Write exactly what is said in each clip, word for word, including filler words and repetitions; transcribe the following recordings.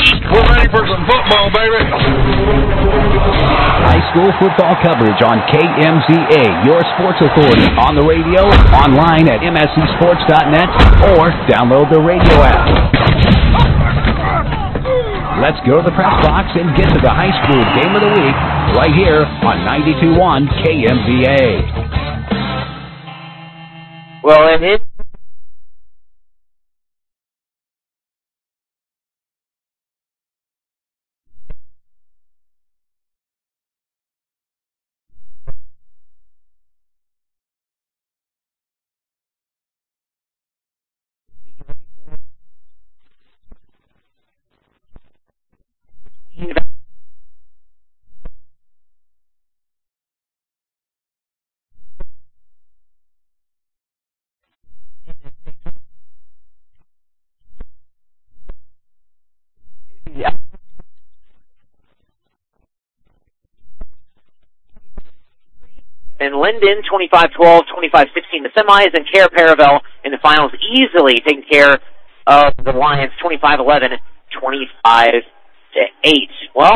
We're ready for some football, baby. High school football coverage on K M Z A, your sports authority, on the radio, online at M S C sports dot net, or download the radio app. Let's go to the press box and get to the high school game of the week right here on ninety-two point one K M Z A. Well, and it and Linden, twenty-five twelve, twenty-five sixteen, the semis, and Care Paravel in the finals, easily taking care of the Lions, twenty-five eleven, twenty-five to eight. Well,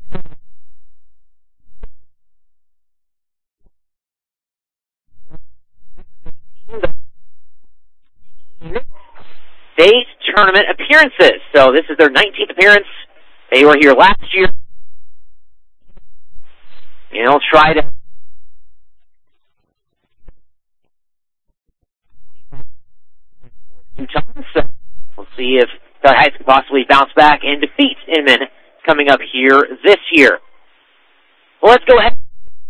state tournament appearances. So this is their nineteenth appearance. They were here last year. You know, try to two times. So we'll see if Valley Heights can possibly bounce back and defeat Inman coming up here this year. Well, let's go ahead.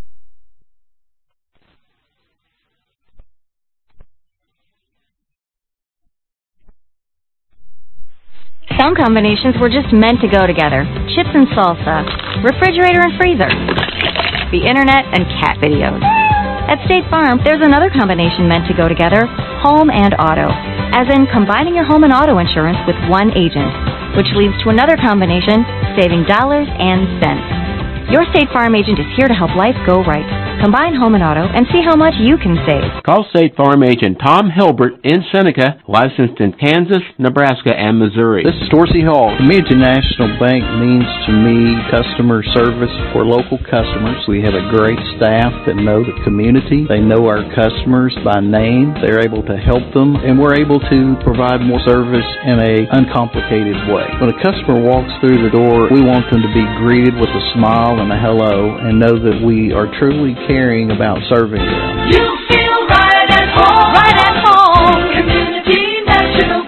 Some combinations were just meant to go together. Chips and salsa, refrigerator and freezer, the internet and cat videos. At State Farm, there's another combination meant to go together, home and auto, as in combining your home and auto insurance with one agent, which leads to another combination, saving dollars and cents. Your State Farm agent is here to help life go right. Combine home and auto and see how much you can save. Call State Farm agent Tom Hilbert in Seneca, licensed in Kansas, Nebraska, and Missouri. This is Dorsey Hall. Community National Bank means to me customer service for local customers. We have a great staff that know the community. They know our customers by name. They're able to help them, and we're able to provide more service in a uncomplicated way. When a customer walks through the door, we want them to be greeted with a smile and a hello and know that we are truly caring about serving them. You feel right at home, right at home, Community National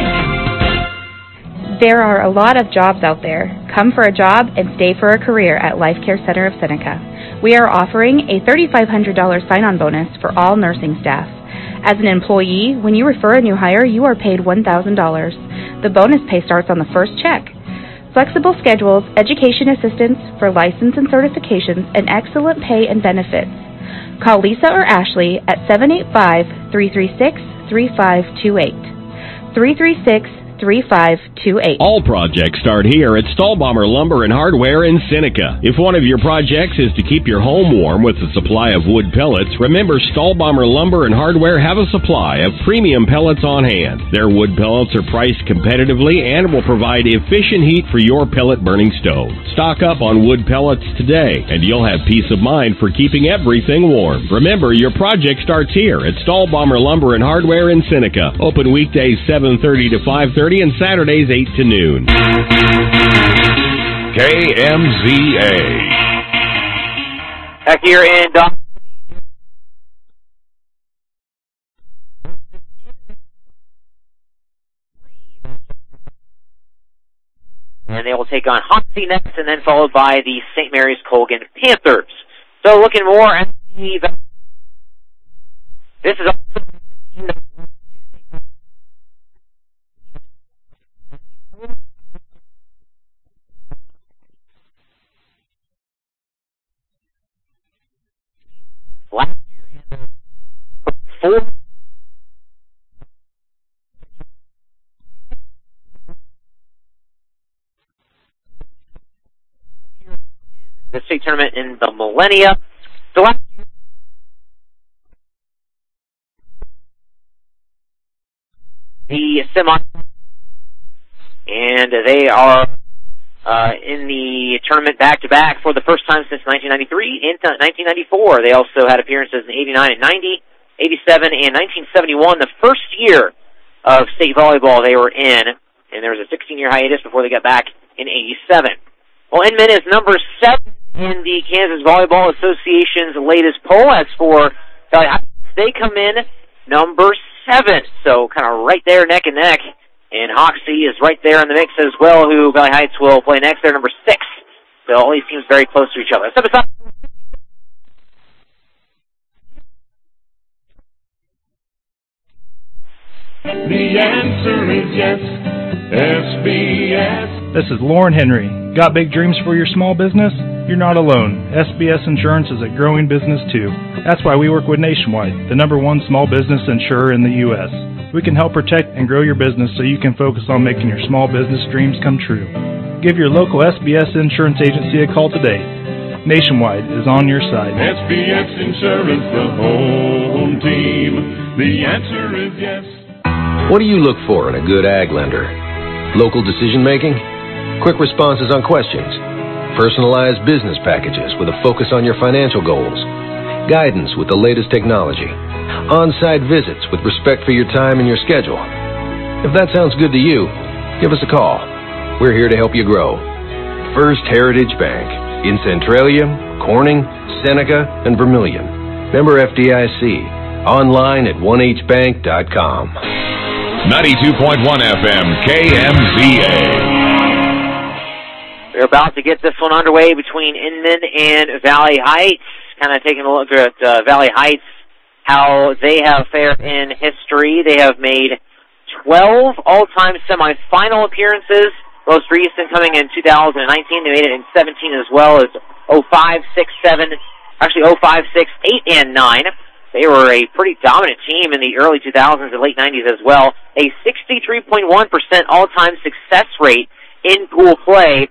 Bank. There are a lot of jobs out there. Come for a job and stay for a career at Life Care Center of Seneca. We are offering a three thousand five hundred dollars sign-on bonus for all nursing staff. As an employee, when you refer a new hire, you are paid one thousand dollars. The bonus pay starts on the first check. Flexible schedules, education assistance for license and certifications, and excellent pay and benefits. Call Lisa or Ashley at seven eight five, three three six, three five two eight. three three six, three five two eight. All projects start here at Stahlbomber Lumber and Hardware in Seneca. If one of your projects is to keep your home warm with a supply of wood pellets, remember Stahlbomber Lumber and Hardware have a supply of premium pellets on hand. Their wood pellets are priced competitively and will provide efficient heat for your pellet burning stove. Stock up on wood pellets today, and you'll have peace of mind for keeping everything warm. Remember, your project starts here at Stahlbomber Lumber and Hardware in Seneca. Open weekdays seven thirty to five thirty and Saturdays eight to noon. K M Z A. Back here in Doc. And they will take on Hoxie next, and then followed by the Saint Mary's Colgan Panthers. So looking more at the... This is also... Last year and four. The state tournament in the Millennia. So last year, the semi, and they are uh, in the tournament back-to-back for the first time since nineteen ninety-three and nineteen ninety-four. They also had appearances in eighty-nine and ninety, eighty-seven and nineteen seventy-one, the first year of state volleyball they were in, and there was a sixteen-year hiatus before they got back in eighty-seven. Well, Inman is number seven in the Kansas Volleyball Association's latest poll. As for Valley Heights, they come in number seven, so kind of right there neck and neck. And Hoxie is right there in the mix as well, who Valley Heights will play next. They're number six. So all these teams very close to each other. Step aside. The answer is yes, S B S. This is Lauren Henry. Got big dreams for your small business? You're not alone. S B S Insurance is a growing business too. That's why we work with Nationwide, the number one small business insurer in the U S We can help protect and grow your business so you can focus on making your small business dreams come true. Give your local S B S Insurance agency a call today. Nationwide is on your side. S B S Insurance, the home team. The answer is yes. What do you look for in a good ag lender? Local decision making? Quick responses on questions? Personalized business packages with a focus on your financial goals? Guidance with the latest technology? On-site visits with respect for your time and your schedule? If that sounds good to you, give us a call. We're here to help you grow. First Heritage Bank in Centralia, Corning, Seneca, and Vermilion. Member F D I C. Online at one h bank dot com. ninety-two point one F M, K M Z A. We're about to get this one underway between Inman and Valley Heights. Kind of taking a look at uh, Valley Heights, how they have fared in history. They have made twelve all-time semifinal appearances, most recent coming in two thousand nineteen. They made it in seventeen as well as oh five, six, seven, actually oh five, six, eight, and nine. They were a pretty dominant team in the early two thousands and late nineties as well. A sixty-three point one percent all-time success rate in pool play.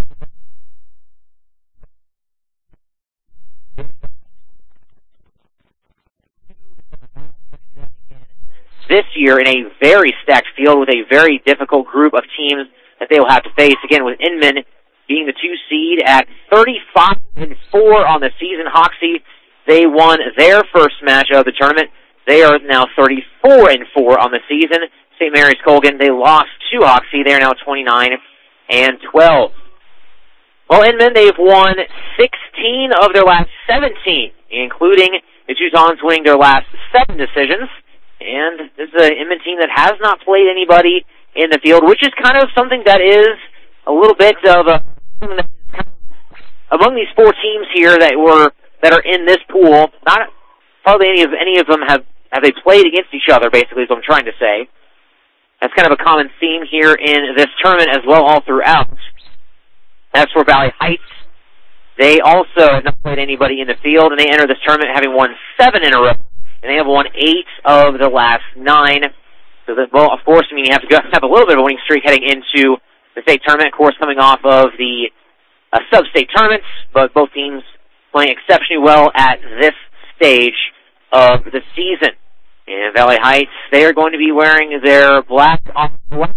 This year in a very stacked field with a very difficult group of teams that they will have to face. Again, with Inman being the two seed at thirty-five and four on the season. Hoxie, they won their first match of the tournament. They are now thirty-four and four on the season. Saint Mary's Colgan, they lost to Hoxie. They are now twenty-nine and twelve. Well, Inman, they've won sixteen of their last seventeen, including the Teutons winning their last seven decisions. And this is an Inman team that has not played anybody in the field, which is kind of something that is a little bit of a, among these four teams here that were that are in this pool. Not hardly any of any of them have have they played against each other. Basically, is what I'm trying to say. That's kind of a common theme here in this tournament as well, all throughout. As for Valley Heights, they also have not played anybody in the field, and they enter this tournament having won seven in a row. And they have won eight of the last nine. So, that, well, of course, I mean, you have to go, have a little bit of a winning streak heading into the state tournament, of course, coming off of the uh, sub-state tournaments, but both teams playing exceptionally well at this stage of the season. And Valley Heights, they are going to be wearing their black on black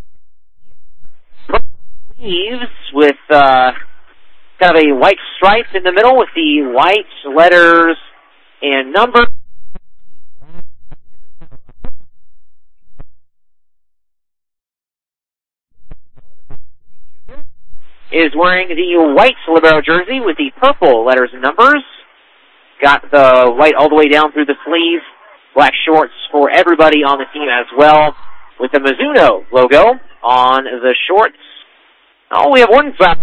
sleeves with uh, kind of a white stripe in the middle with the white letters and numbers. Is wearing the white libero jersey with the purple letters and numbers. Got the white all the way down through the sleeves. Black shorts for everybody on the team as well, with the Mizuno logo on the shorts. Oh, we have one something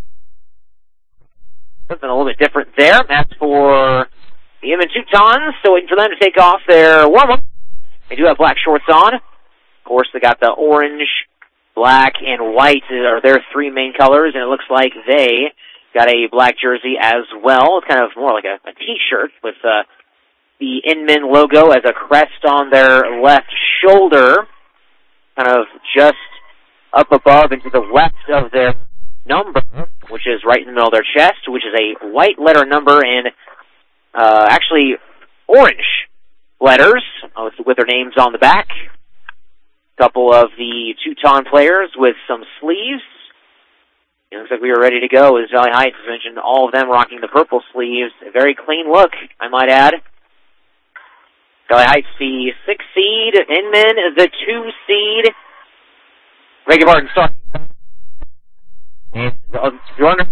a little bit different there. That's for the Inman Teutons, so waiting for them to take off their warm-up. They do have black shorts on. Of course, they got the orange, black, and white are their three main colors, and it looks like they got a black jersey as well. It's kind of more like a, a T-shirt with uh, the Inman logo as a crest on their left shoulder, kind of just up above and to the left of their number, which is right in the middle of their chest, which is a white letter number and uh, actually orange letters with, with their names on the back. Couple of the Teuton players with some sleeves. It looks like we were ready to go as Valley Heights, as mentioned, all of them rocking the purple sleeves. A very clean look, I might add. Valley Heights, the six seed. Inman is the two seed. Beg your pardon, sorry. And uh, you're under.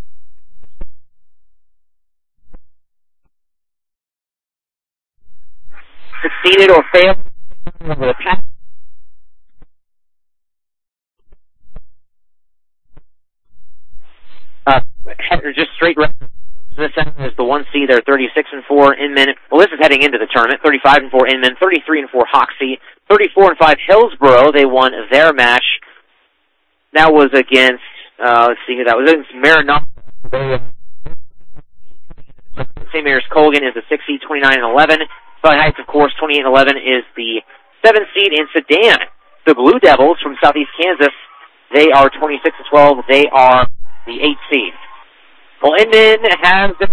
Succeeded or failed over the past. Uh, just straight right. This is the one seed. They're thirty-six and four Inman. Well, this is heading into the tournament. thirty-five and four Inman, thirty-three and four Hoxie, thirty-four and five Hillsboro. They won their match. That was against. Uh, let's see who that was. Against Maranatha. Saint Mary's Colgan is the six seed, twenty-nine and eleven. Valley Heights, of course, twenty-eight and eleven is the seven seed in Sedan. The Blue Devils from Southeast Kansas, they are twenty-six and twelve. They are the eight seed. Well, Inman has been.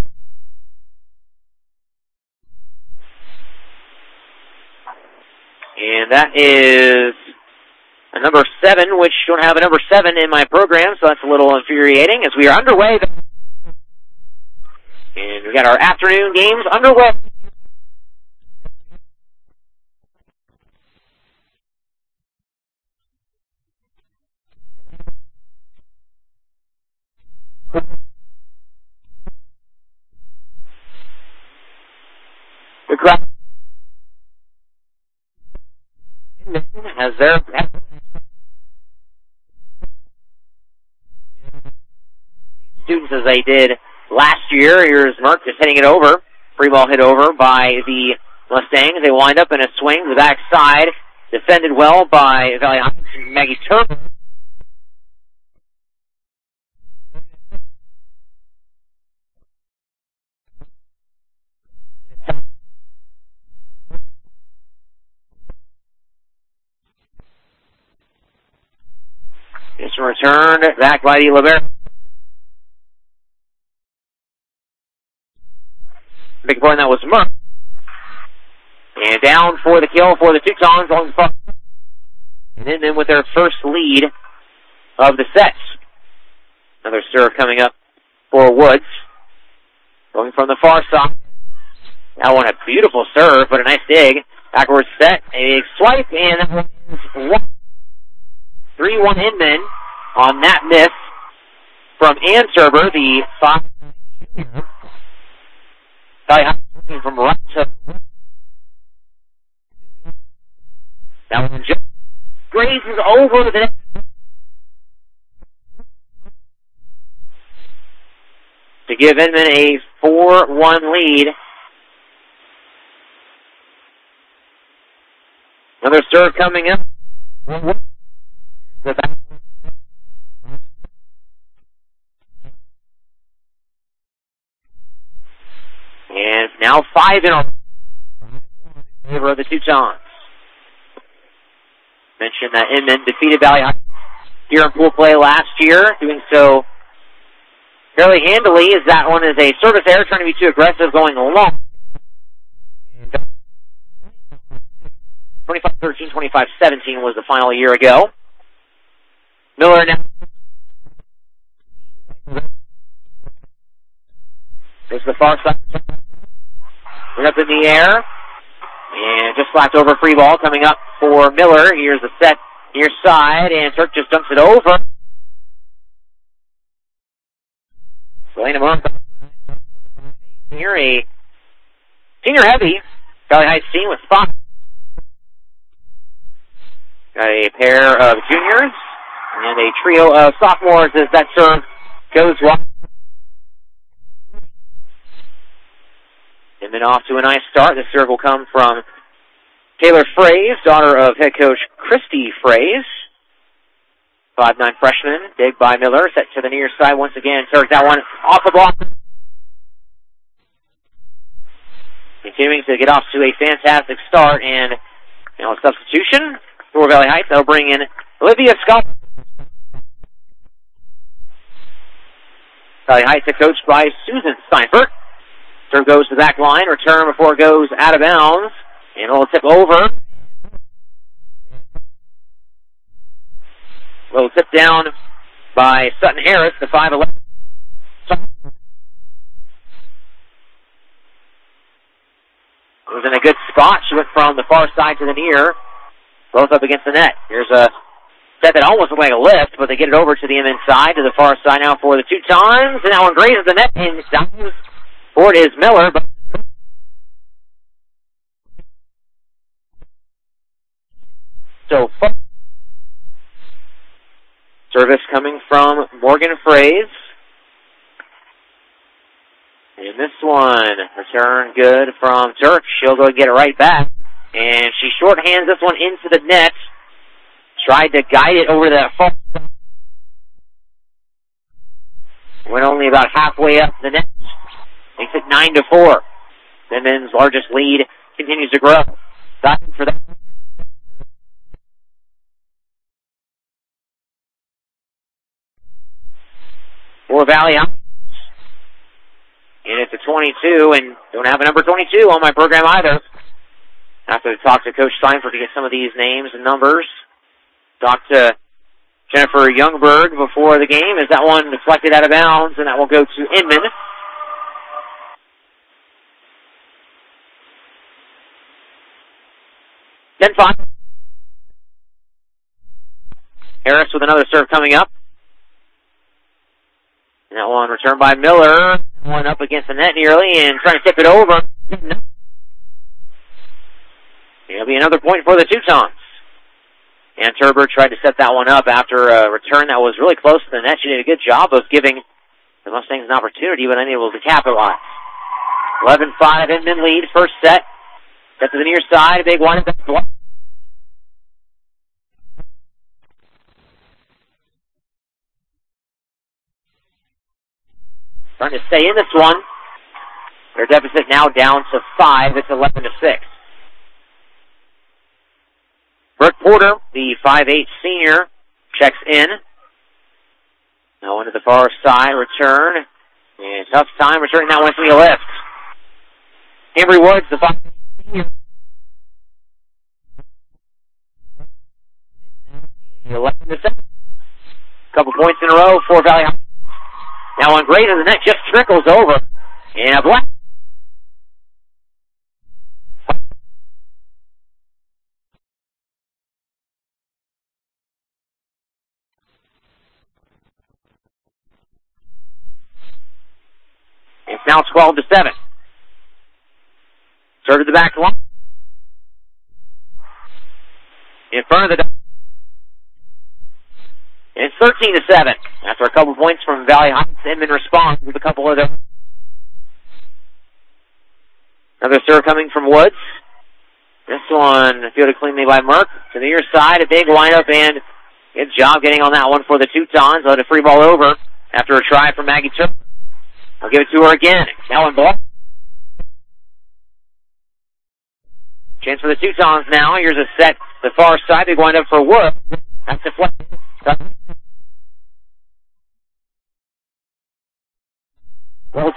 And that is a number seven, which don't have a number seven in my program, so that's a little infuriating as we are underway. And we got our afternoon games underway. The crowd has their students as they did last year. Here's Merck just hitting it over. Free ball hit over by the Mustangs. They wind up in a swing to the backside. Defended well by Valley Heights and Maggie Turner. It's returned back by the Libero. Big point, that was Merck. And down for the kill for the Teutons on the far. And then, then with their first lead of the set. Another serve coming up for Woods. Going from the far side. That one a beautiful serve, but a nice dig. Backwards set, a swipe, and that one's one. three one Inman on that miss from Anserber, the five. From right to that one just grazes over the net. To give Inman a four one lead. Another serve coming up. The back. And now five in a favor of the Teutons. Mentioned that Inman defeated Valley Heights here in pool play last year, doing so fairly handily, as that one is a service error, trying to be too aggressive going along. twenty-five thirteen, twenty-five seventeen was the final year ago. Miller now. There's the far side. We're up in the air. And just slapped over free ball coming up for Miller. Here's the set near side, and Turk just dumps it over. Selena Moore. Here a senior heavy Valley Heights team with five. Got a pair of juniors and a trio of sophomores as that serve goes wide. And then off to a nice start. The serve will come from Taylor Fraze, daughter of head coach Christy Fraze. five nine freshman, dig by Miller, set to the near side once again. Turk that one off the block. Continuing to get off to a fantastic start, and you know, a substitution for Valley Heights. They'll bring in Olivia Scott. Valley Heights are coached by Susan Steinfurt. Serve goes to the back line, return before it goes out of bounds, and it'll tip over. Little tip down by Sutton Harris, the five eleven. Was in a good spot. She went from the far side to the near, both up against the net. Here's a set that almost looked like a lift, but they get it over to the M inside, to the far side now for the Teutons, and that one grazes the net, and dives for it is Miller. But so, service coming from Morgan Fraze. And this one, return good from Turk. She'll go and get it right back. And she shorthands this one into the net. Tried to guide it over that far. Went only about halfway up the net. Makes it nine to four. The men's largest lead continues to grow. Diving for that. For Valley High. And it's a twenty-two, and don't have a number twenty-two on my program either. Have to talk to Coach Steinford to get some of these names and numbers. Talk to Jennifer Youngberg before the game. Is that one deflected out of bounds, and that will go to Inman. ten five. Harris with another serve coming up. And that one returned by Miller. One up against the net nearly and trying to tip it over. It'll be another point for the Teutons. And Turber tried to set that one up after a return that was really close to the net. She did a good job of giving the Mustangs an opportunity, but unable to capitalize. eleven five Inman lead, first set. Set to the near side, a big one. Trying to stay in this one. Their deficit now down to five. It's eleven to six. Brooke Porter, the five eight senior, checks in. Now into the far side, return. And tough time returning that one to the lift. Henry Woods, the five eight senior. eleven to seven. Couple points in a row for Valley High. Now on great, and the net just trickles over. And a black. It's now twelve to seven. Serve to the back line. In front of the. And it's thirteen to seven. After a couple points from Valley Heights, Inman responds with a couple of them. Another serve coming from Woods. This one fielded cleanly by Merck. To the near side, a big lineup, and good job getting on that one for the Teutons. Let a free ball over after a try from Maggie Turner. I'll give it to her again. Now in ball. Chance for the Teutons now. Here's a set to the far side. Big windup for Woods. That's deflected. Well,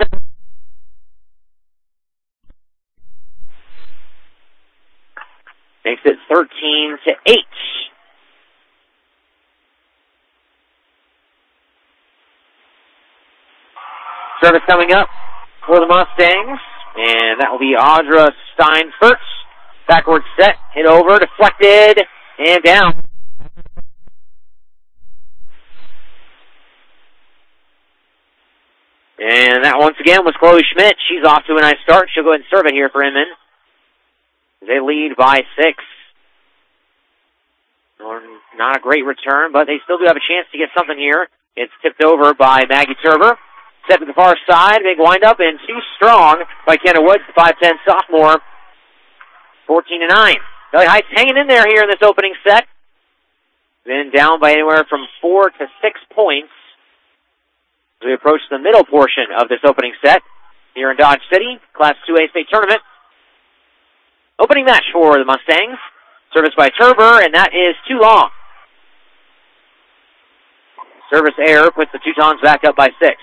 makes it thirteen to eight. Service coming up for the Mustangs, and that will be Audra Steinfurt. Backward set, hit over, deflected, and down. And that once again was Chloe Schmidt. She's off to a nice start. She'll go ahead and serve it here for Inman. They lead by six. Not a great return, but they still do have a chance to get something here. It's tipped over by Maggie Turber. Set to the far side, big windup, and too strong by Kenna Woods, the five ten sophomore. fourteen to nine. Valley Heights hanging in there here in this opening set. Been down by anywhere from four to six points. As we approach the middle portion of this opening set here in Dodge City, Class two A state tournament. Opening match for the Mustangs. Service by Turber, and that is too long. Service error puts the Teutons back up by six.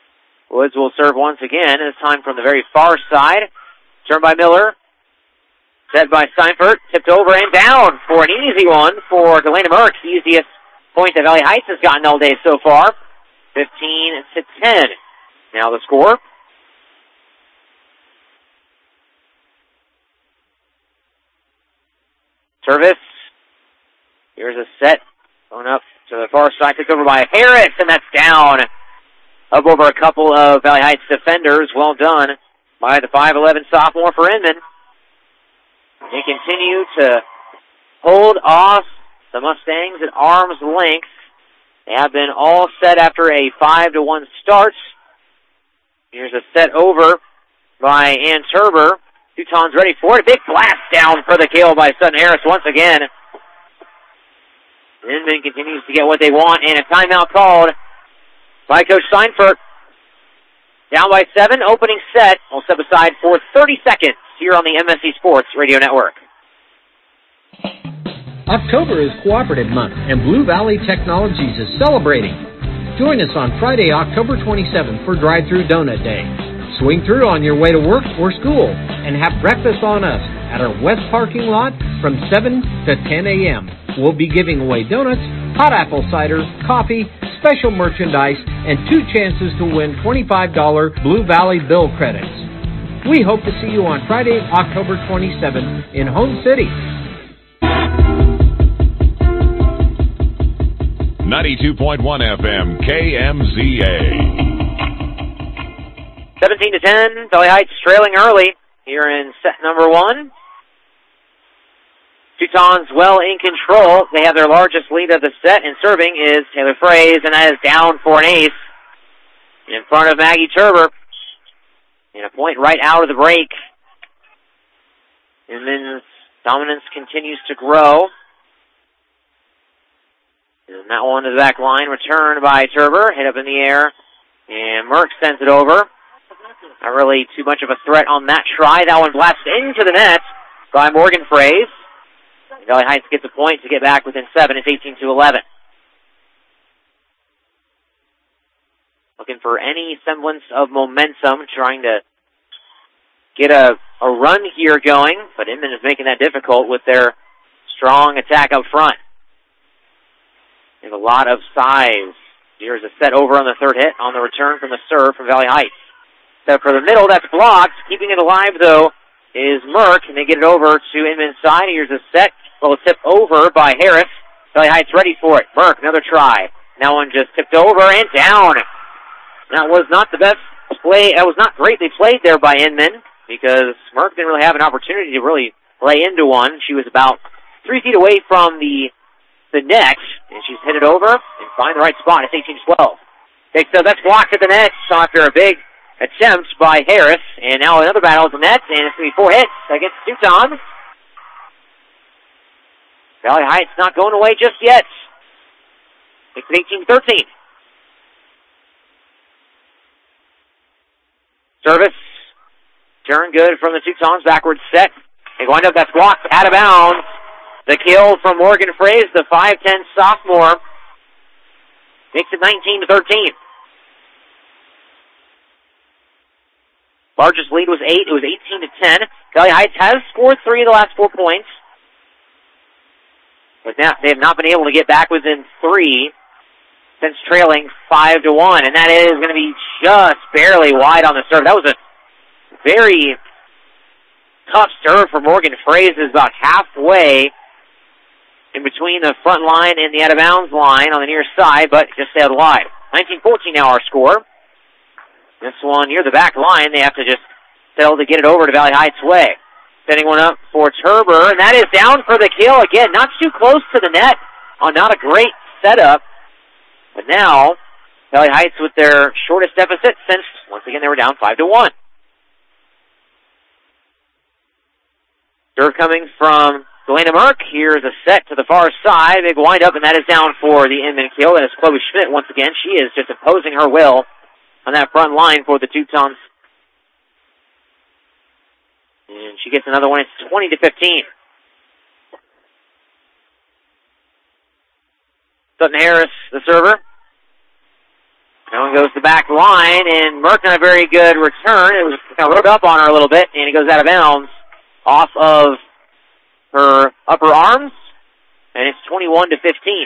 Woods will serve once again, this time from the very far side. Turned by Miller. Set by Steinfurt, tipped over and down for an easy one for Galena Merck. The easiest point that Valley Heights has gotten all day so far. fifteen to ten. Now the score. Service. Here's a set. Going up to the far side. Took over by Harris, and that's down. Up over a couple of Valley Heights defenders. Well done by the five eleven sophomore for Inman. They continue to hold off the Mustangs at arm's length. They have been all set after a five to one start. Here's a set over by Ann Turber. Teutons ready for it. Big blast down for the kill by Sutton Harris once again. Inman continues to get what they want, and a timeout called by Coach Steinfurt. Down by seven, opening set. We'll step aside for thirty seconds here on the M S C Sports Radio Network. October is Cooperative Month, and Blue Valley Technologies is celebrating. Join us on Friday, October twenty-seventh for Drive-Thru Donut Day. Swing through on your way to work or school and have breakfast on us at our west parking lot from seven to ten a.m. We'll be giving away donuts, hot apple cider, coffee, special merchandise, and two chances to win twenty-five dollars Blue Valley bill credits. We hope to see you on Friday, October twenty-seventh in Home City. ninety-two point one F M, K M Z A. seventeen to ten, Valley Heights trailing early here in set number one. Teutons well in control. They have their largest lead of the set, and serving is Taylor Fraze, and that is down for an ace in front of Maggie Turber. And a point right out of the break. And then dominance continues to grow. And that one to the back line, returned by Turber, hit up in the air, and Merck sends it over. Not really too much of a threat on that try. That one blasted into the net by Morgan Fraze. Valley Heights gets a point to get back within seven. It's eighteen to eleven. Looking for any semblance of momentum, trying to get a, a run here going, but Inman is making that difficult with their strong attack up front. They have a lot of size. Here's a set over on the third hit on the return from the serve from Valley Heights. So for the middle, that's blocked. Keeping it alive, though, is Merck, and they get it over to Inman's side. Here's a set. Well, tip over by Harris. Valley Heights ready for it. Merck, another try. That one just tipped over and down. That was not the best play. That was not greatly played there by Inman, because Merck didn't really have an opportunity to really lay into one. She was about three feet away from the the net, and she's hit it over and find the right spot. It's eighteen to twelve. Okay, so that's blocked at the net after a big attempt by Harris, and now another battle at the net, and it's going to be four hits against Teutons. Valley Heights not going away just yet. It's eighteen thirteen. Service. Turn good from the Teutons. Backwards set. They wind up, that's blocked out of bounds. The kill from Morgan Fraze, the five ten sophomore. Makes it nineteen to thirteen. Largest lead was eight. It was eighteen to ten. Valley Heights has scored three of the last four points. But now they have not been able to get back within three since trailing five to one, and that is going to be just barely wide on the serve. That was a very tough serve for Morgan Fraze. Is about halfway in between the front line and the out of bounds line on the near side, but just sailed wide. nineteen fourteen now our score. This one near the back line, they have to just settle to get it over to Valley Heights' way. Setting one up for Turber, and that is down for the kill again. Not too close to the net on not a great setup. But now, Valley Heights with their shortest deficit since, once again, they were down five to one. Serve coming from Galena Merck. Here's a set to the far side. Big windup, and that is down for the Inman kill. That is Chloe Schmidt once again. She is just imposing her will on that front line for the Teutons. And she gets another one. It's twenty to fifteen. Sutton Harris, the server. That one goes to the back line, and Merck not a very good return. It was kind of rode up on her a little bit, and it goes out of bounds off of upper arms, and it's twenty-one to fifteen.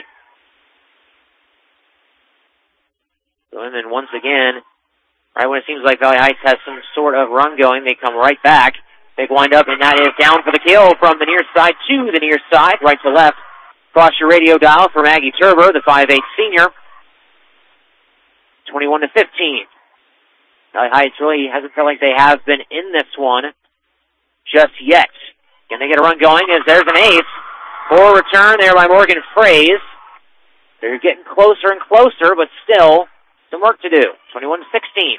So, and then once again, right when it seems like Valley Heights has some sort of run going, they come right back. Big wind up, and that is down for the kill from the near side to the near side, right to left. Across your radio dial for Maggie Turber, the five eight senior. twenty-one to fifteen. Valley Heights really hasn't felt like they have been in this one just yet. Can they get a run going? As there's an ace for a return there by Morgan Fraze. They're getting closer and closer, but still some work to do. twenty-one to sixteen.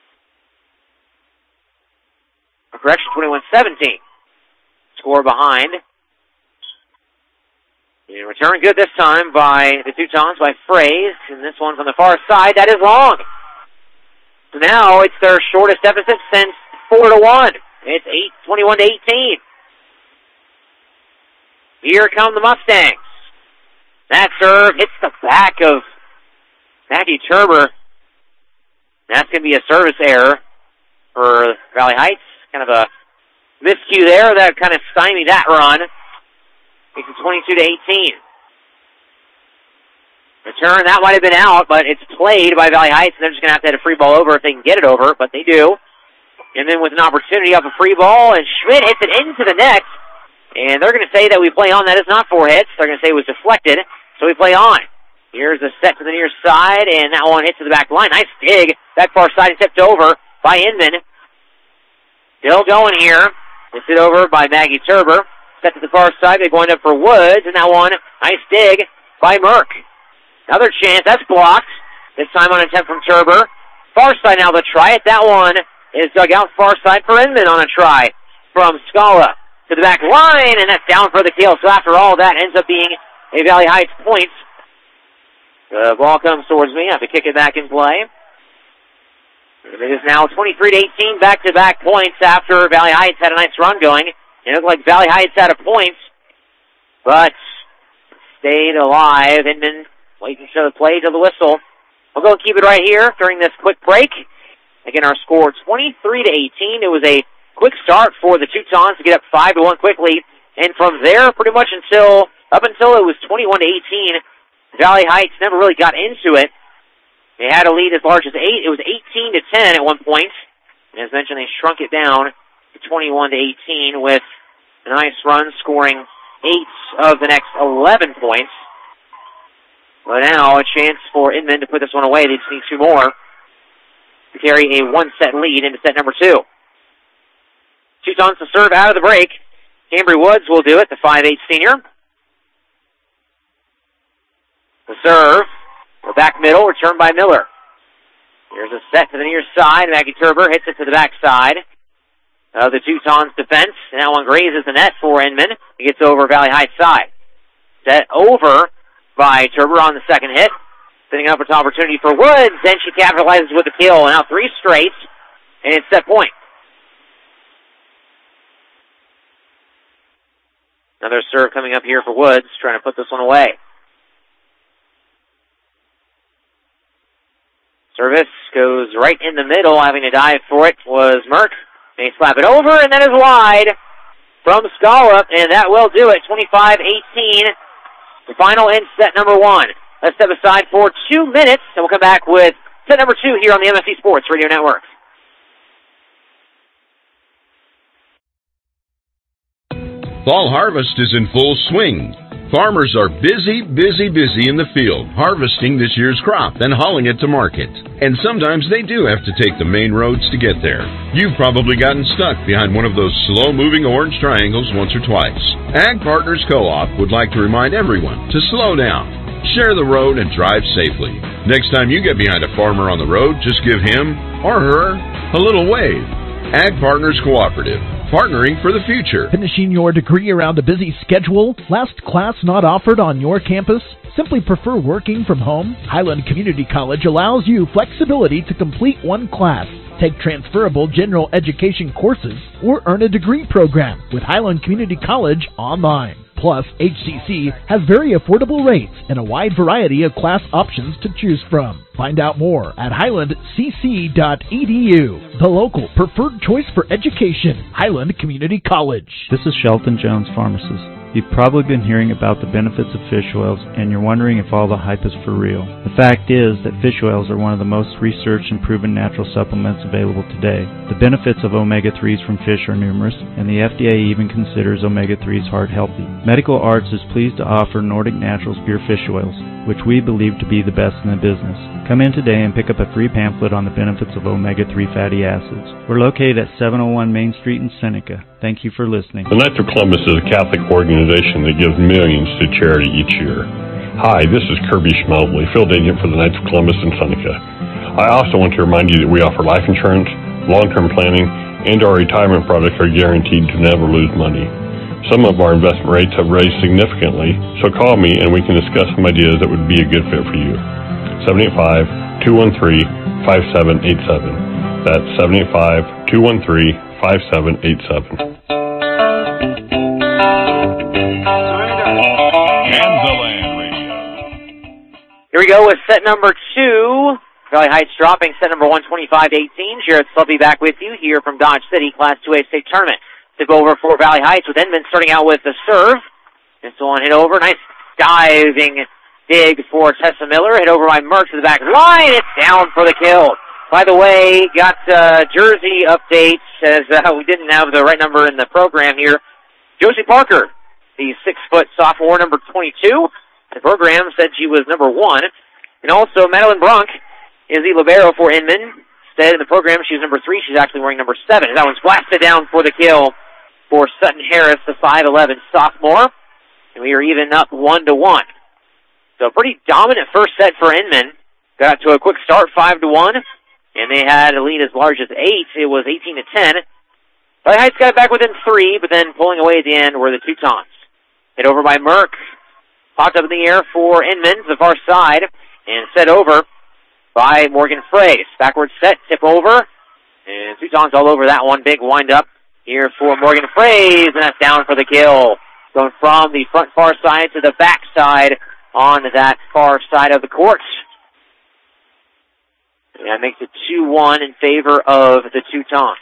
A correction, twenty-one seventeen. Score behind. And return good this time by the Teutons, by Fraze. And this one from the far side, that is long. So now it's their shortest deficit since four to one. It's eight, twenty-one to eighteen. Here come the Mustangs. That serve hits the back of Maggie Turber. That's going to be a service error for Valley Heights. Kind of a miscue there that kind of stymied that run. Makes it twenty-two to eighteen. Return, that might have been out, but it's played by Valley Heights, and they're just going to have to hit a free ball over if they can get it over, but they do. And then with an opportunity off a free ball, and Schmidt hits it into the net, and they're going to say that we play on. That is not four hits. They're going to say it was deflected, so we play on. Here's a set to the near side, and that one hits to the back line. Nice dig. Back far side and tipped over by Inman. Still going here. It's it over by Maggie Turber. Set to the far side. They wind up for Woods, and that one, nice dig by Merck. Another chance. That's blocked. This time on attempt from Turber. Far side now, they'll try it. That one is dug out far side for Inman on a try from Scala to the back line, and that's down for the kill. So after all, that ends up being a Valley Heights point. The ball comes towards me. I have to kick it back in play. It is now twenty-three to eighteen, back-to-back points after Valley Heights had a nice run going. It looked like Valley Heights had a point, but stayed alive. Inman waiting to the play to the whistle. We'll go keep it right here during this quick break. Again, our score twenty-three to eighteen. It was a quick start for the Teutons to get up five to one quickly, and from there, pretty much until up until it was twenty-one to eighteen, Valley Heights never really got into it. They had a lead as large as eight. It was eighteen to ten at one point. And as mentioned, they shrunk it down to twenty-one to eighteen with a nice run, scoring eight of the next eleven points. But now a chance for Inman to put this one away. They just need two more to carry a one-set lead into set number two. Teutons to serve out of the break. Cambry Woods will do it, the five eight senior. The serve. The back middle, returned by Miller. Here's a set to the near side. Maggie Turber hits it to the back side of the Teutons defense. And that one grazes the net for Inman. It gets over Valley Heights side. Set over by Turber on the second hit. Setting up its opportunity for Woods. Then she capitalizes with the kill. Now three straight. And it's set point. Another serve coming up here for Woods. Trying to put this one away. Service goes right in the middle. Having to dive for it was Merck. They slap it over, and that is wide from Scala, and that will do it. twenty-five eighteen, the final in set number one. Let's step aside for two minutes, and we'll come back with set number two here on the M S C Sports Radio Network. Fall harvest is in full swing. Farmers are busy, busy, busy in the field, harvesting this year's crop and hauling it to market. And sometimes they do have to take the main roads to get there. You've probably gotten stuck behind one of those slow-moving orange triangles once or twice. Ag Partners Co-op would like to remind everyone to slow down, share the road, and drive safely. Next time you get behind a farmer on the road, just give him or her a little wave. Ag Partners Cooperative. Partnering for the future. Finishing your degree around a busy schedule? Last class not offered on your campus? Simply prefer working from home? Highland Community College allows you flexibility to complete one class, take transferable general education courses, or earn a degree program with Highland Community College online. Plus, H C C has very affordable rates and a wide variety of class options to choose from. Find out more at highland c c dot e d u. The local preferred choice for education, Highland Community College. This is Shelton Jones, pharmacist. You've probably been hearing about the benefits of fish oils, and you're wondering if all the hype is for real. The fact is that fish oils are one of the most researched and proven natural supplements available today. The benefits of omega threes from fish are numerous, and the F D A even considers omega threes heart healthy. Medical Arts is pleased to offer Nordic Naturals pure fish oils, which we believe to be the best in the business. Come in today and pick up a free pamphlet on the benefits of omega three fatty acids. We're located at seven oh one Main Street in Seneca. Thank you for listening. The Knights of Columbus is a Catholic organization that gives millions to charity each year. Hi, this is Kirby Schmelbley, field agent for the Knights of Columbus in Seneca. I also want to remind you that we offer life insurance, long-term planning, and our retirement products are guaranteed to never lose money. Some of our investment rates have raised significantly, so call me and we can discuss some ideas that would be a good fit for you. seven eight five, two one three, five seven eight seven. That's seven eight five, two one three, five seven eight seven. Here we go with set number two. Valley Heights dropping set number one twenty-five to eighteen. Jared Slubby back with you here from Dodge City Class two A State Tournament. Tip over for Valley Heights with Inman starting out with the serve. This one hit over. Nice diving dig for Tessa Miller. Hit over by Merck to the back line. It's down for the kill. By the way, got uh, jersey updates as uh, we didn't have the right number in the program here. Josie Parker, the six-foot sophomore, number twenty-two. The program said she was number one. And also, Madeline Brunk is the libero for Inman. Instead, in the program, she's number three. She's actually wearing number seven. That one's blasted down for the kill for Sutton Harris, the five eleven sophomore. And we are even up one to one. So pretty dominant first set for Inman. Got to a quick start, five to one. And they had a lead as large as eight. It was eighteen to ten. Valley Heights got it back within three, but then pulling away at the end were the Teutons. Hit over by Merck. Popped up in the air for Inman to the far side. And set over by Morgan Fraze. Backward set, tip over. And Teutons all over that one. Big wind up here for Morgan Fraze. And that's down for the kill. Going from the front far side to the back side on that far side of the court. And that makes it two one in favor of the Teutons.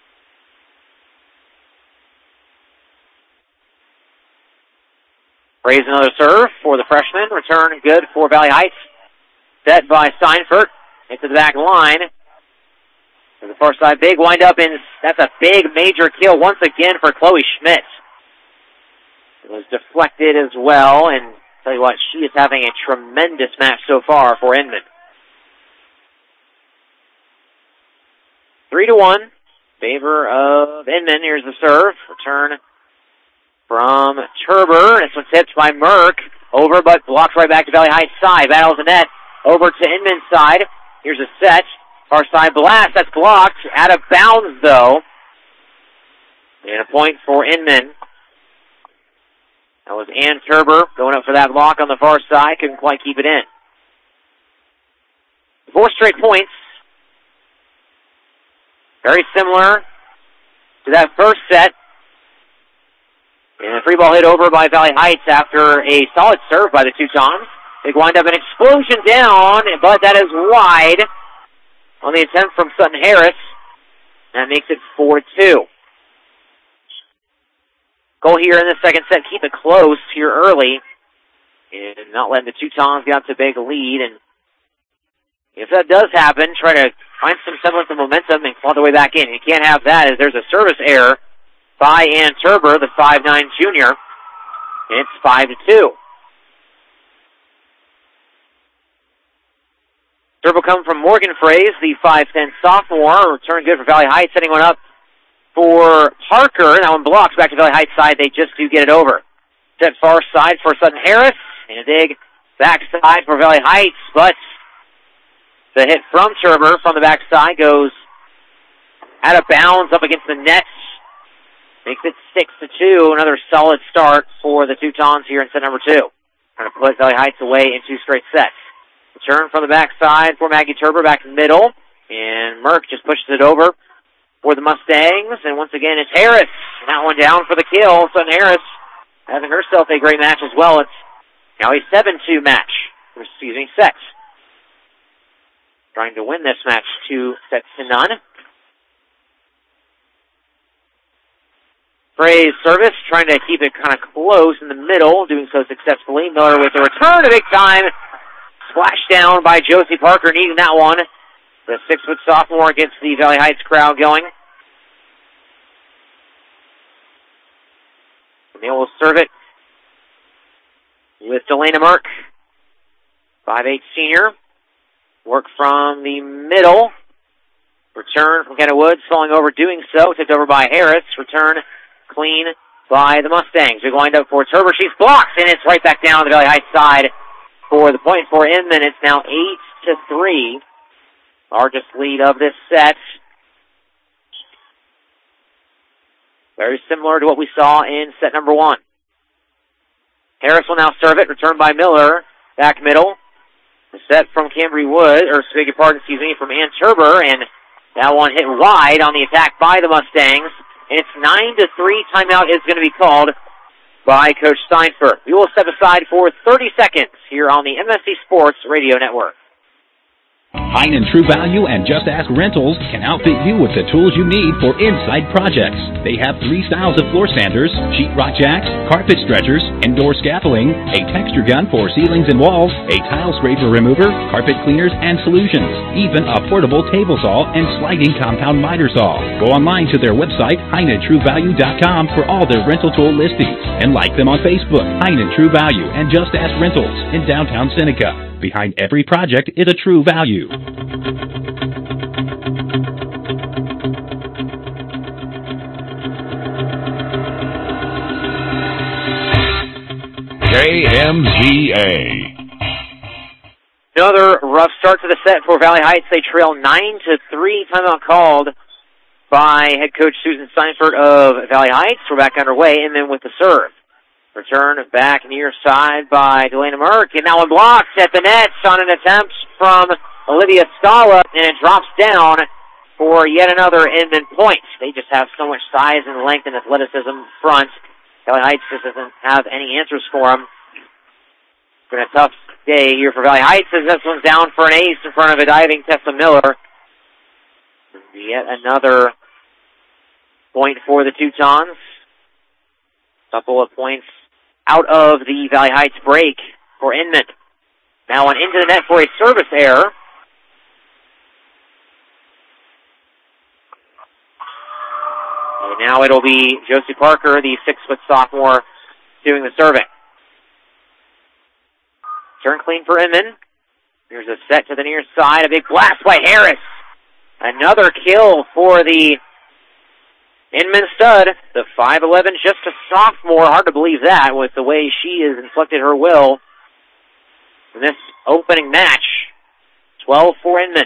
Raise another serve for the freshman. Return good for Valley Heights. Set by Steinfurt. Into the back line. To the far side. Big wind up, and that's a big major kill once again for Chloe Schmidt. It was deflected as well, and I'll tell you what, she is having a tremendous match so far for Inman. Three to one. Favor of Inman. Here's the serve. Return from Turber. This one tipped by Merck. Over, but blocked right back to Valley Heights side. Battles the net. Over to Inman's side. Here's a set. Far side blast. That's blocked. Out of bounds, though. And a point for Inman. That was Ann Turber going up for that block on the far side. Couldn't quite keep it in. Four straight points. Very similar to that first set. And a free ball hit over by Valley Heights after a solid serve by the Teutons. Big wind up, an explosion down, but that is wide on the attempt from Sutton Harris. That makes it four to two. Goal here in the second set, keep it close here early and not letting the Teutons get up to a big lead. And if that does happen, try to find some semblance of momentum and claw the way back in. You can't have that as there's a service error by Ann Turber, the five nine junior. It's five to two. Serve will come from Morgan Fraze, the five ten sophomore. Return good for Valley Heights, setting one up for Parker. That one blocks back to Valley Heights side. They just do get it over. Set far side for Sutton Harris. And a dig backside for Valley Heights, but the hit from Turber from the backside goes out of bounds up against the net. Makes it six to two. Another solid start for the Teutons here in set number two. Trying to put Valley Heights away in two straight sets. Return from the backside for Maggie Turber, back to the middle. And Merck just pushes it over for the Mustangs. And once again, it's Harris. That one down for the kill. Sutton Harris having herself a great match as well. It's now a seven two match. Excuse me, set. Trying to win this match two sets to none. Frey's service, trying to keep it kind of close in the middle, doing so successfully. Miller with the return, a big time splash down by Josie Parker, needing that one. The six-foot sophomore gets the Valley Heights crowd going. They will serve it with Delana Merck, five eight senior. Work from the middle. Return from Kenna Woods, falling over, doing so. Tipped over by Harris. Return clean by the Mustangs. We wind up for Turber. She's blocked, and it's right back down the Valley Heights side for the point for Inman. It's now eight to three. Largest lead of this set. Very similar to what we saw in set number one. Harris will now serve it. Returned by Miller. Back middle. The set from Cambry Wood, or beg your pardon, excuse me, from Ann Turber, and that one hit wide on the attack by the Mustangs. And it's nine to three. Timeout is going to be called by Coach Steinfurt. We will step aside for thirty seconds here on the M S C Sports Radio Network. Heinen True Value and Just Ask Rentals can outfit you with the tools you need for inside projects. They have three styles of floor sanders, sheetrock jacks, carpet stretchers, indoor scaffolding, a texture gun for ceilings and walls, a tile scraper remover, carpet cleaners, and solutions, even a portable table saw and sliding compound miter saw. Go online to their website, Heinen True Value dot com, for all their rental tool listings, and like them on Facebook, Heinen True Value and Just Ask Rentals in downtown Seneca. Behind every project is a true value. K M Z A. Another rough start to the set for Valley Heights. They trail nine to three. Timeout called by head coach Susan Steinfurt of Valley Heights. We're back underway, and then with the serve. Return back near side by Delana Merck, and that one blocked at the net on an attempt from Olivia Scala, and it drops down for yet another Inman point. They just have so much size and length and athleticism front. Valley Heights just doesn't have any answers for them. It's been a tough day here for Valley Heights as this one's down for an ace in front of a diving Tessa Miller. Yet another point for the Teutons. Couple of points out of the Valley Heights break for Inman. Now one into the net for a service error. And now it'll be Josie Parker, the six-foot sophomore, doing the serving. Turn clean for Inman. Here's a set to the near side. A big blast by Harris. Another kill for the Inman stud. The five eleven, just a sophomore. Hard to believe that with the way she has inflicted her will in this opening match. twelve for Inman.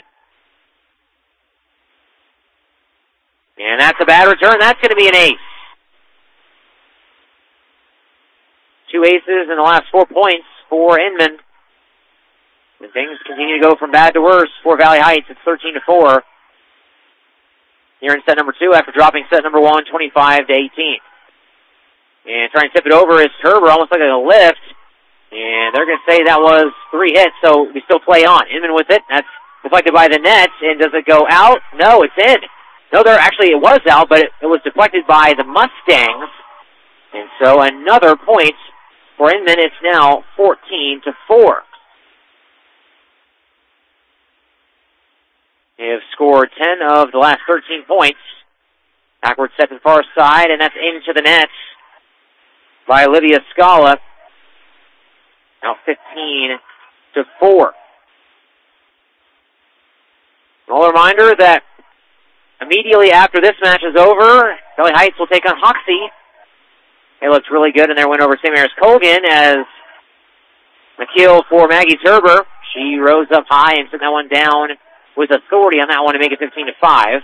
And that's a bad return. That's going to be an ace. Two aces in the last four points for Inman. And things continue to go from bad to worse for Valley Heights. It's thirteen to four. Here in set number two after dropping set number one, twenty-five to eighteen. And trying to tip it over is Turber, almost like a lift. And they're going to say that was three hits, so we still play on. Inman with it. That's deflected by the net. And does it go out? No, it's in. No, there actually it was out, but it, it was deflected by the Mustangs. And so another point for Inman. It's now fourteen to four. They have scored ten of the last thirteen points. Backward set to the far side, and that's into the net by Olivia Scala. Now fifteen to four. Another reminder that immediately after this match is over, Valley Heights will take on Hoxie. They looked really good in their win over Saint Mary's Colgan as a kill for Maggie Turber. She rose up high and sent that one down with authority on that one to make it fifteen to five.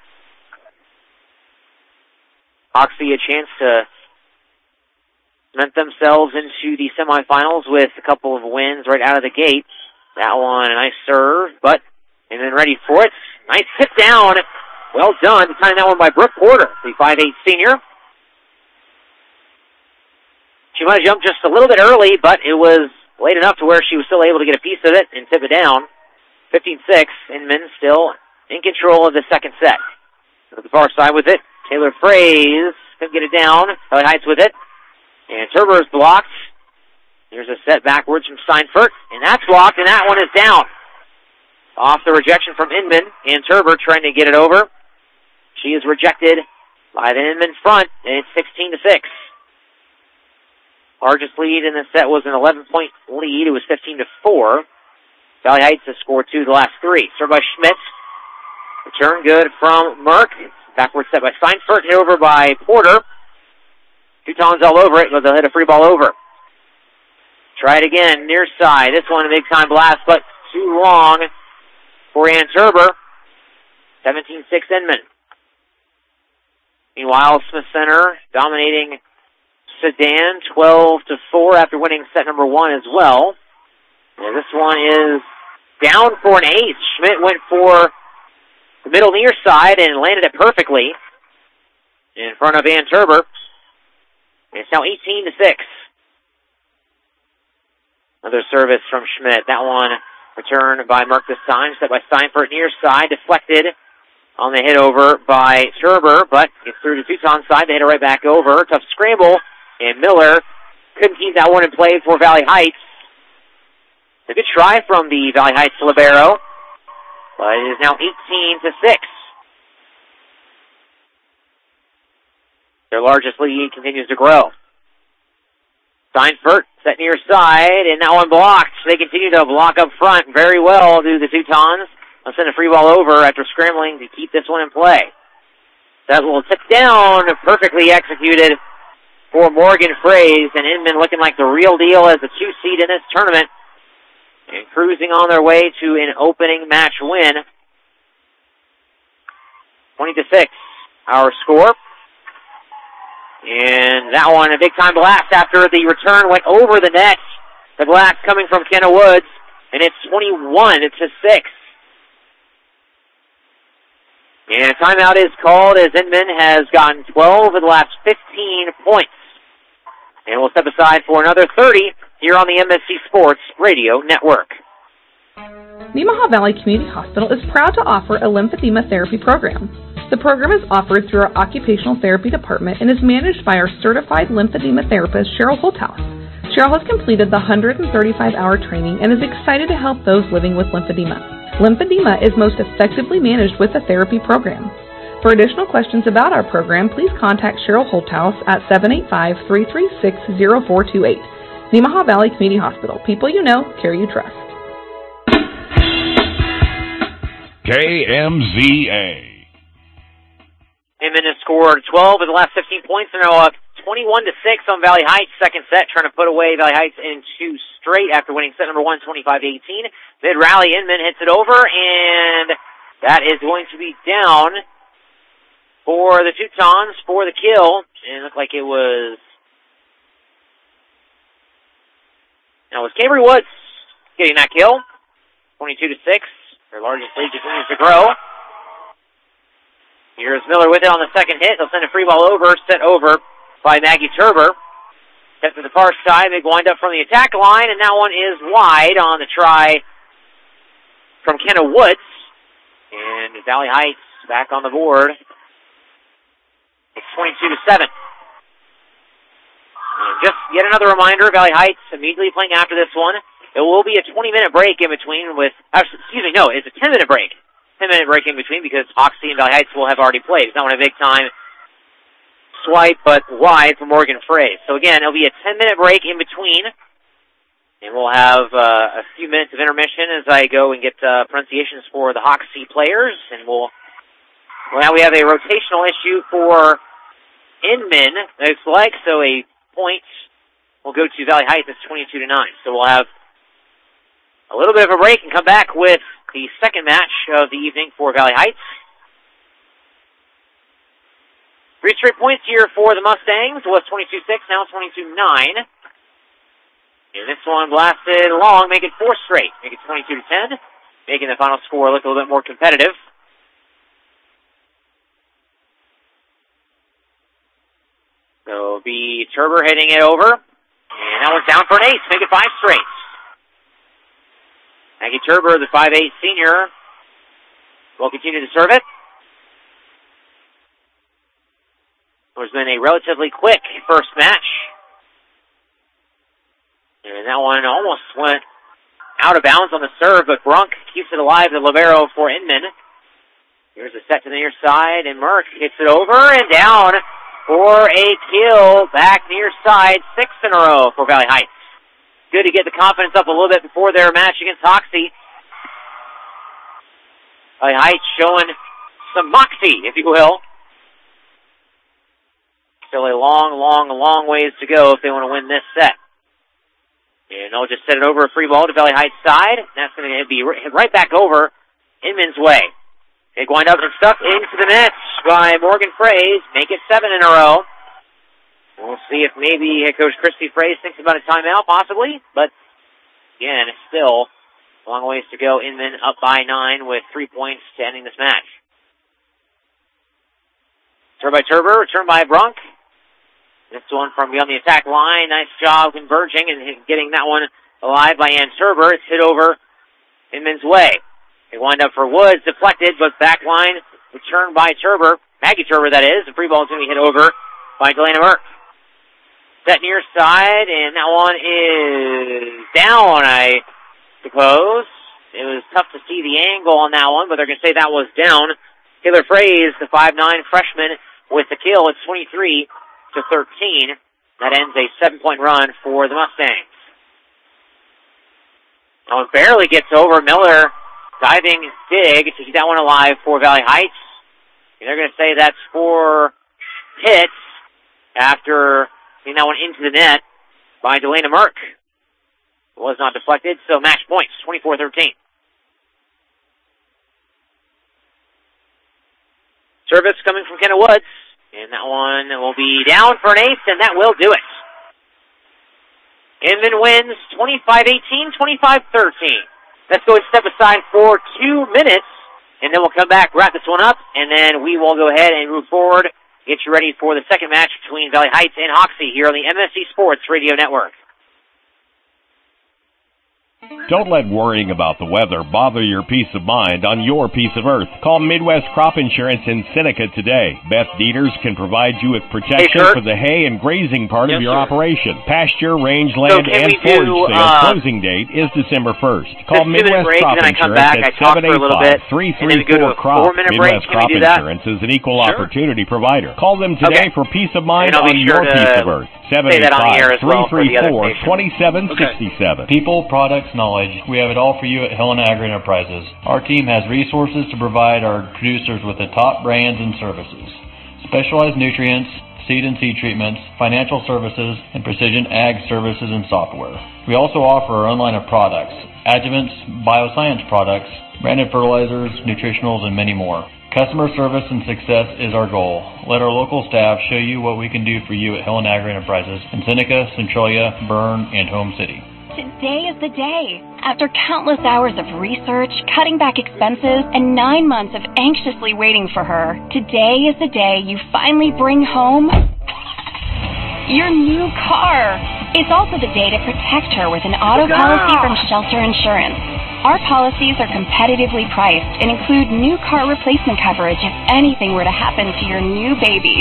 Hoxie a chance to cement themselves into the semifinals with a couple of wins right out of the gate. That one, a nice serve, but and then ready for it. Nice hit down. Well done. Time that one by Brooke Porter, the five eight senior. She might have jumped just a little bit early, but it was late enough to where she was still able to get a piece of it and tip it down. fifteen six, Inman still in control of the second set. To the far side with it, Taylor Fraze couldn't get it down. Valley Heights with it. And Turber is blocked. Here's a set backwards from Steinfurt, and that's blocked, and that one is down. Off the rejection from Inman, and Turber trying to get it over. She is rejected by the Inman front, and it's sixteen to six. Largest lead in the set was an eleven-point lead. It was fifteen to four. Valley Heights has scored two of the last three. Served by Schmitz. Return good from Merck. Backward set by Steinfurt. Hit over by Porter. Teutons all over it, but they'll hit a free ball over. Try it again, near side. This one a big-time blast, but too long for Ann Turber. seventeen six Inman. Meanwhile, Smith Center dominating Sedan twelve to four after winning set number one as well. And this one is down for an ace. Schmidt went for the middle near side and landed it perfectly in front of Ann Turber. It's now eighteen to six. Another service from Schmidt. That one returned by Merck this time. Set by Steinfurt near side. Deflected on the hit over by Turber, but gets through to Teuton side. They hit it right back over. Tough scramble. And Miller couldn't keep that one in play for Valley Heights. A good try from the Valley Heights libero, but it is now eighteen to six. Their largest lead continues to grow. Steinfurt set near side, and that one blocked. They continue to block up front very well, do the Teutons. They'll send a free ball over after scrambling to keep this one in play. That will tip down, perfectly executed for Morgan Fraze, and Inman looking like the real deal as the two seed in this tournament, and cruising on their way to an opening match win. twenty to six, our score. And that one, a big-time blast after the return went over the net. The blast coming from Kenna Woods, and it's twenty-one to six. And a timeout is called as Inman has gotten twelve of the last fifteen points. And we'll step aside for another thirty here on the M S C Sports Radio Network. Nemaha Valley Community Hospital is proud to offer a lymphedema therapy program. The program is offered through our occupational therapy department and is managed by our certified lymphedema therapist, Cheryl Holthouse. Cheryl has completed the one hundred thirty-five hour training and is excited to help those living with lymphedema. Lymphedema is most effectively managed with a therapy program. For additional questions about our program, please contact Cheryl Holthouse at seven eight five, three three six, zero four two eight. Nemaha Valley Community Hospital. People you know, care you trust. K M Z A. Inman has scored twelve of the last fifteen points. They're now up twenty-one to six on Valley Heights. Second set, trying to put away Valley Heights in two straight after winning set number one, twenty-five to eighteen. Mid-rally, Inman hits it over, and that is going to be down for the Teutons for the kill. And it looked like it was... Now it was Cambry Woods getting that kill. twenty-two to six. Their largest lead continues to grow. Here's Miller with it on the second hit. They'll send a free ball over, set over by Maggie Turber. Set to the far side. They wind up from the attack line, and that one is wide on the try from Kenna Woods. And Valley Heights back on the board. It's twenty-two to seven. And just yet another reminder, Valley Heights immediately playing after this one. It will be a twenty-minute break in between with, excuse me, no, it's a ten-minute break. ten-minute break in between because Hoxie and Valley Heights will have already played. It's not one a big-time swipe, but wide for Morgan Fraze. So again, it'll be a ten-minute break in between, and we'll have uh, a few minutes of intermission as I go and get uh, pronunciations for the Hoxie players, and we'll, well, now we have a rotational issue for Inman, it looks like, so a point will go to Valley Heights. It's twenty-two to nine. So we'll have a little bit of a break and come back with the second match of the evening for Valley Heights. Three straight points here for the Mustangs. It was twenty-two six, now twenty-two nine. And this one blasted long, make it four straight. Make it twenty-two to ten, making the final score look a little bit more competitive. So it'll be Turber hitting it over. And that one's down for an ace, make it five straight. Maggie Turber, the five eight senior, will continue to serve it. It's been a relatively quick first match. And that one almost went out of bounds on the serve, but Brunk keeps it alive, the libero for Inman. Here's a set to the near side, and Merck hits it over and down for a kill back near side, six in a row for Valley Heights. Good to get the confidence up a little bit before their match against Hoxie. Valley Heights showing some moxie, if you will. Still a long, long, long ways to go if they want to win this set. And they'll just set it over a free ball to Valley Heights side. That's going to be right back over Inman's way. They wind up and stuck into the net by Morgan Fraze. Make it seven in a row. We'll see if maybe head coach Christy Fraze thinks about a timeout, possibly. But, again, it's still a long ways to go. Inman up by nine with three points to ending this match. Turn by Turber, return by Brunk. This one from beyond the attack line. Nice job converging and getting that one alive by Ann Turber. It's hit over Inman's way. They wind up for Woods, deflected, but back line returned by Turber. Maggie Turber, that is. The free ball is going to be hit over by Delana Merck. Set near side, and that one is down, I suppose. It was tough to see the angle on that one, but they're going to say that was down. Taylor Fraze, the five nine freshman, with the kill. It's twenty-three to thirteen. That ends a seven-point run for the Mustangs. Oh, it barely gets over. Miller diving dig to keep that one alive for Valley Heights. And they're going to say that's for Pitts after getting that one into the net by Delana Merck. It was not deflected, so match points, twenty-four thirteen. Service coming from Kenna Woods. And that one will be down for an ace, and that will do it. Inman wins twenty-five eighteen, twenty-five thirteen. Let's go and step aside for two minutes, and then we'll come back, wrap this one up, and then we will go ahead and move forward, get you ready for the second match between Valley Heights and Hoxie here on the M S C Sports Radio Network. Don't let worrying about the weather bother your peace of mind on your piece of earth. Call Midwest Crop Insurance in Seneca today. Beth Dieters can provide you with protection hey, for the hay and grazing part yes, of your sir. operation. Pasture, rangeland, so and forage do, sale uh, closing date is December first. Call Midwest break, Crop back, Insurance at seven eight five, three three four, C R O P. Midwest Crop Insurance is an equal sure. opportunity provider. Call them today okay. for peace of mind on sure your piece of earth. seven eight five, three three four, two seven six seven. People, products, knowledge. We have it all for you at Helen Agri Enterprises. Our team has resources to provide our producers with the top brands and services. Specialized nutrients, seed and seed treatments, financial services, and precision ag services and software. We also offer our own line of products, adjuvants, bioscience products, branded fertilizers, nutritionals, and many more. Customer service and success is our goal. Let our local staff show you what we can do for you at Helen Agri Enterprises in Seneca, Centralia, Bern, and Home City. Today is the day. After countless hours of research, cutting back expenses, and nine months of anxiously waiting for her, today is the day you finally bring home your new car. It's also the day to protect her with an auto policy from Shelter Insurance. Our policies are competitively priced and include new car replacement coverage if anything were to happen to your new baby.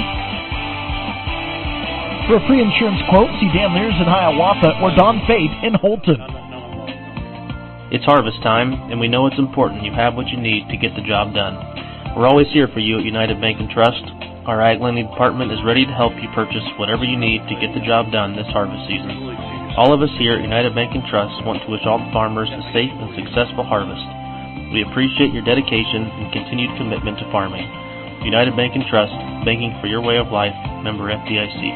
For a free insurance quote, see Dan Lears in Hiawatha or Don Fate in Holton. It's harvest time, and we know it's important you have what you need to get the job done. We're always here for you at United Bank and Trust. Our Ag Lending Department is ready to help you purchase whatever you need to get the job done this harvest season. All of us here at United Bank and Trust want to wish all the farmers a safe and successful harvest. We appreciate your dedication and continued commitment to farming. United Bank and Trust, banking for your way of life, member F D I C.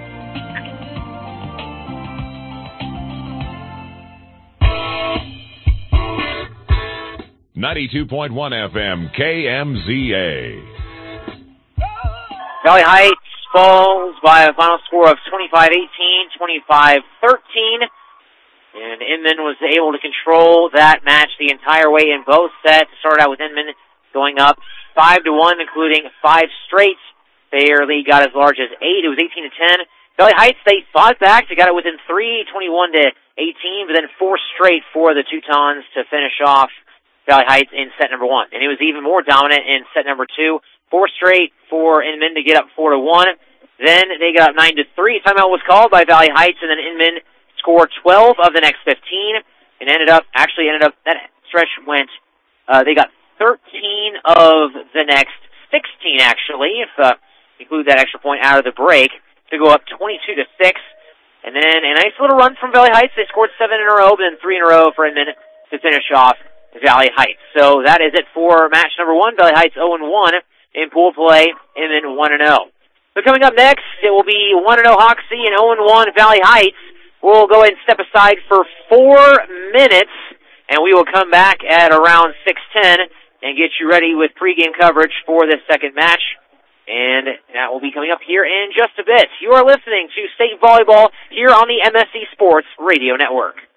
ninety-two point one F M, K M Z A. Valley Heights falls by a final score of twenty-five eighteen, twenty-five thirteen. And Inman was able to control that match the entire way in both sets. Started out with Inman going up five to one, including five straight. Their lead got as large as eight. It was eighteen to ten. Valley Heights, they fought back. They got it within three, twenty-one to eighteen, but then four straight for the Teutons to finish off Valley Heights in set number one. And it was even more dominant in set number two. Four straight for Inman to get up four to one. Then they got up nine to three. Timeout was called by Valley Heights, and then Inman scored twelve of the next fifteen, and ended up, actually ended up, that stretch went, uh, they got thirteen of the next sixteen, actually, if uh, include that extra point out of the break, to go up twenty-two to six. And then a nice little run from Valley Heights. They scored seven in a row, but then three in a row for Inman to finish off Valley Heights. So that is it for match number one. Valley Heights oh and one in pool play, Inman one and oh. So coming up next, it will be one and oh Hoxie and oh and one Valley Heights. We'll go ahead and step aside for four minutes, and we will come back at around six ten and get you ready with pregame coverage for this second match. And that will be coming up here in just a bit. You are listening to State Volleyball here on the M S C Sports Radio Network.